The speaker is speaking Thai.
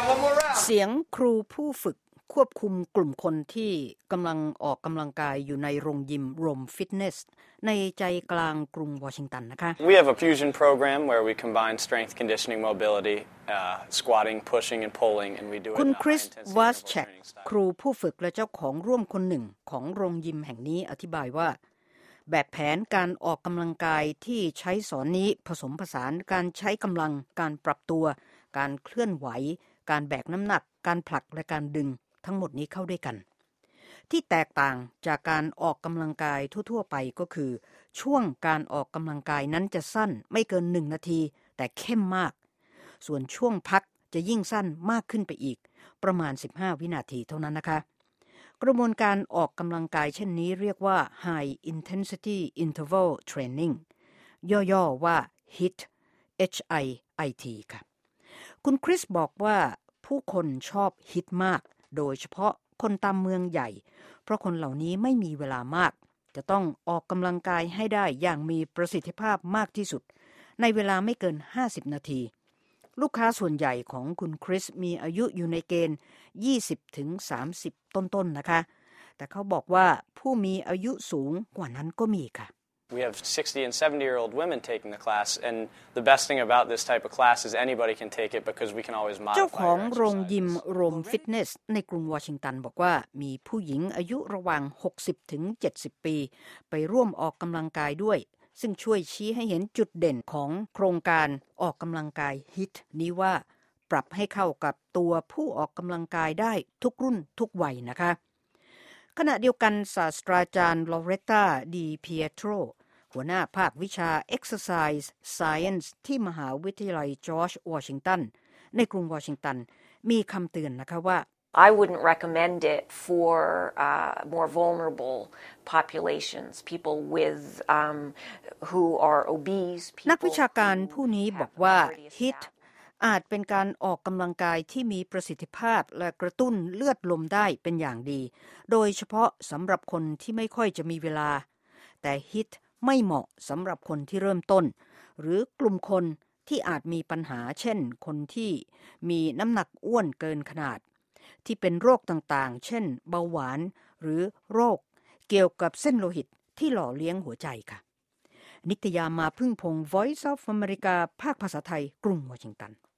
เสียงครูผู้ฝึกควบคุมกลุ่มคนที่กำลังออกกำลังกายอยู่ในโรงยิมโรมฟิตเนสในใจกลางกรุงวอชิงตันนะคะ We have a fusion program where we combine strength conditioning mobility squatting pushing and pulling and we do it คุณคริสวาสแชกครูผู้ฝึกและเจ้าของร่วมคนหนึ่งของโรงยิมแห่งนี้อธิบายว่าแบบแผนการออกกำลังกายที่ใช้สอนนี้ผสมผสานการใช้กำลังการปรับตัวการเคลื่อนไหวการแบกน้ำหนักการผลักและการดึงทั้งหมดนี้เข้าด้วยกันที่แตกต่างจากการออกกำลังกายทั่วๆไปก็คือช่วงการออกกำลังกายนั้นจะสั้นไม่เกิน1 นาทีแต่เข้มมากส่วนช่วงพักจะยิ่งสั้นมากขึ้นไปอีกประมาณ15 วินาทีเท่านั้นนะคะกระบวนการออกกำลังกายเช่นนี้เรียกว่า High Intensity Interval Training ย่อๆว่า HIIT HIIT ค่ะคุณคริสบอกว่าผู้คนชอบฮิตมากโดยเฉพาะคนตามเมืองใหญ่เพราะคนเหล่านี้ไม่มีเวลามากจะต้องออกกำลังกายให้ได้อย่างมีประสิทธิภาพมากที่สุดในเวลาไม่เกิน50 นาทีลูกค้าส่วนใหญ่ของคุณคริสมีอายุอยู่ในเกณฑ์20-30 ต้นๆนะคะแต่เขาบอกว่าผู้มีอายุสูงกว่านั้นก็มีค่ะ We have 60 and 70-year-old women taking the class, and the best thing about this type of class is anybody can take it because we can always modify. เจ้าของโรงยิมโรมฟิตเนสในกรุงวอชิงตันบอกว่ามีผู้หญิงอายุระหว่าง60 ถึง 70 ปีไปร่วมออกกำลังกายด้วยซึ่งช่วยชี้ให้เห็นจุดเด่นของโครงการออกกำลังกายฮิตนี้ว่าปรับให้เข้ากับตัวผู้ออกกำลังกายได้ทุกรุ่นทุกวัยนะคะขณะเดียวกันศาสตราจารย์ลอเรตตาดีเปียโตรหัวหน้าภาควิชา Exercise Science ที่มหาวิทยาลัยจอร์จวอชิงตันในกรุงวอชิงตันมีคำเตือนนะคะว่า I wouldn't recommend it for more vulnerable populations, people with who are obese. นักวิชาการผู้นี้บอกว่า HIIT อาจเป็นการออกกำลังกายที่มีประสิทธิภาพและกระตุ้นเลือดลมได้เป็นอย่างดีโดยเฉพาะสำหรับคนที่ไม่ค่อยจะมีเวลาแต่ HIIT ไม่เหมาะสำหรับคนที่เริ่มต้นหรือกลุ่มคนที่อาจมีปัญหาเช่นคนที่มีน้ำหนักอ้วนเกินขนาดที่เป็นโรคต่างๆเช่นเบาหวานหรือโรคเกี่ยวกับเส้นโลหิตที่หล่อเลี้ยงหัวใจค่ะนิตยามาพึ่งพงษ์ Voice of America ภาคภาษาไทยกรุงวอชิงตัน